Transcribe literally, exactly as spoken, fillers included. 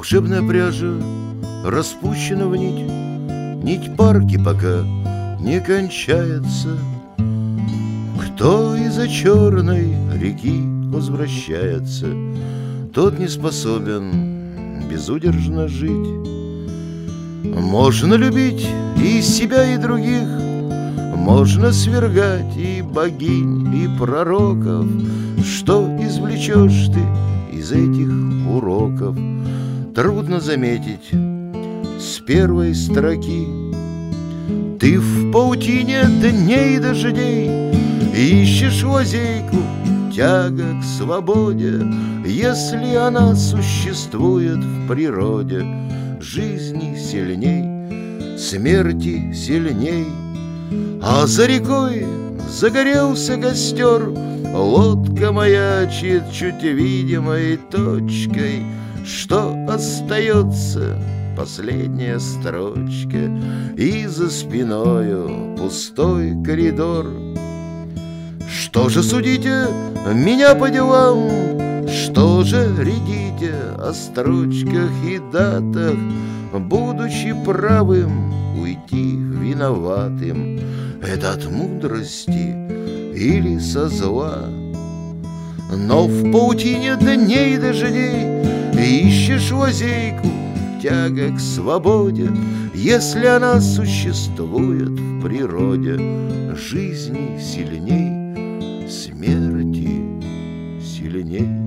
Волшебная пряжа распущена в нить, нить парки пока не кончается. Кто из-за черной реки возвращается, тот не способен безудержно жить. Можно любить и себя, и других, можно свергать и богинь, и пророков. Что извлечешь ты из этих уроков? Трудно заметить с первой строки. Ты в паутине дней и дождей ищешь лазейку, тяга к свободе, если она существует в природе. Жизни сильней, смерти сильней. А за рекой загорелся костер, лодка маячит чуть видимой точкой. Что остается? Последняя строчка, и за спиною пустой коридор. Что же судите меня по делам? Что же рядите о строчках и датах, будучи правым, уйти виноватым? Это от мудрости или со зла? Но в паутине дней и дождей ищешь лазейку, тяга к свободе, если она существует в природе. Жизни сильней, смерти сильней.